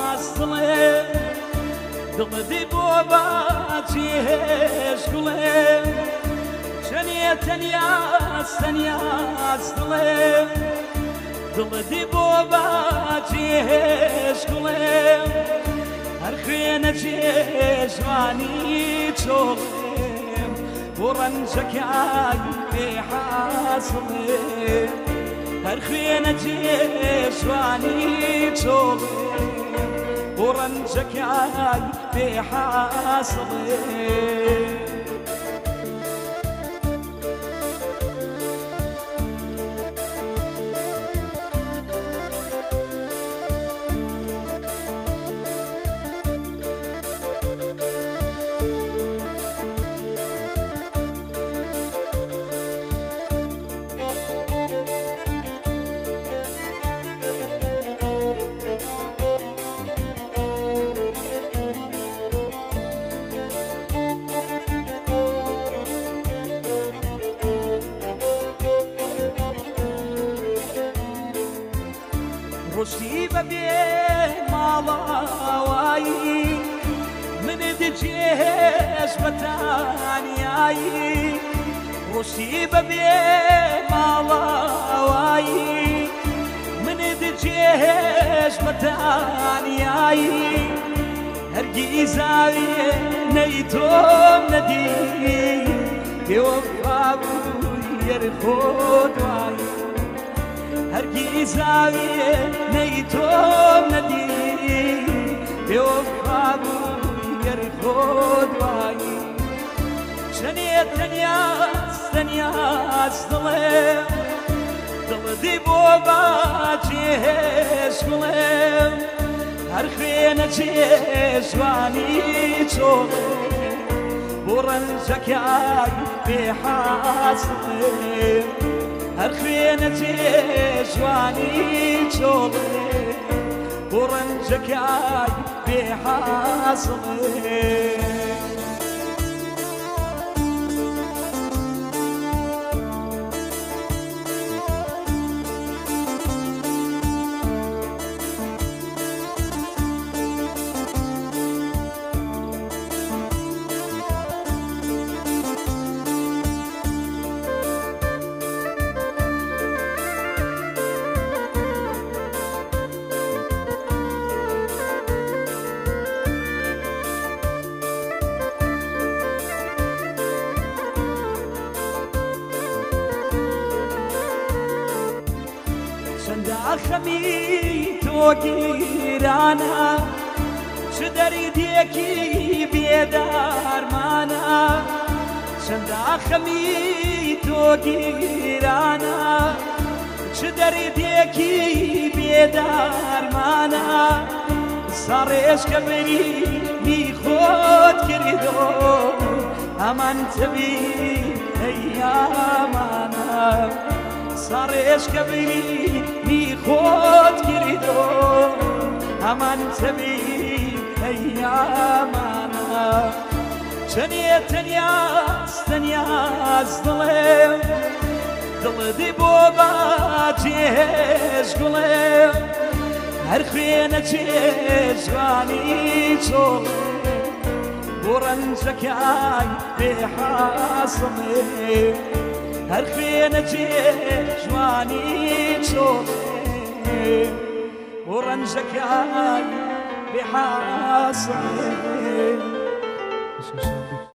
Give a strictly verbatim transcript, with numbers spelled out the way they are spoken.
دڵێ دڵدی بۆ باچی هێش گوڵێ چەنیە تەنیاز تەنیاز دڵێ دڵدی بۆ باچی هێش گوڵێ هەر خوێنە جێژوانی چۆڵێم بۆ ڕەنجەکان بێ حاسڵێ هەر خوێنە جێژوانی چۆڵێم بۆ ڕەنجەکان بێ حاسڵێ ڕۆشتی بەبێ ماڵاوایی منت جێژ بەتانیایی ڕۆشتی بەبێ ماڵاوایی منت جێژ بەتانیایی هەرگیز زاویێ نەی تۆم نەدی بێوەفا بووی یەرخۆ دوایی هەرگیز زاویێ نەی تۆم نەدی بێوەفا بووی یەرخۆ دوایی چەنێ تەنیاز تەنیاز دڵێ دڵدی بۆ باچی هێش گوڵێم هەر خوێنە جێژوانی چۆڵێ بۆ ڕەنجەکان بێ حاسڵێ هەر خوێنە جێژوانی چۆڵێ بۆ ڕەنجەکان بێ حاسڵێ خەمی تۆ گیرانە چ دەریدێکی بێدارمانە چەندە خەمی تۆ گیرانە چ دەریدێکی بێدارمانە ساڕێژکە بەریمی خۆت کردۆ هەمان تەبی ئەیامانە ساڕێژکە بەریمی خۆت کردۆ هەمان تەبی ئەیامانە چەنێ تەنیاز تەنیاز دڵێ دڵدی بۆ باچی هێش گوڵێ هەر خوێنە جێژوانی چۆڵێ بۆ ڕەنجەکان بێ حاسڵێ هەر خوێنە جێژوانی چۆڵێ بۆ ڕەنجەکان بێ حاسڵێ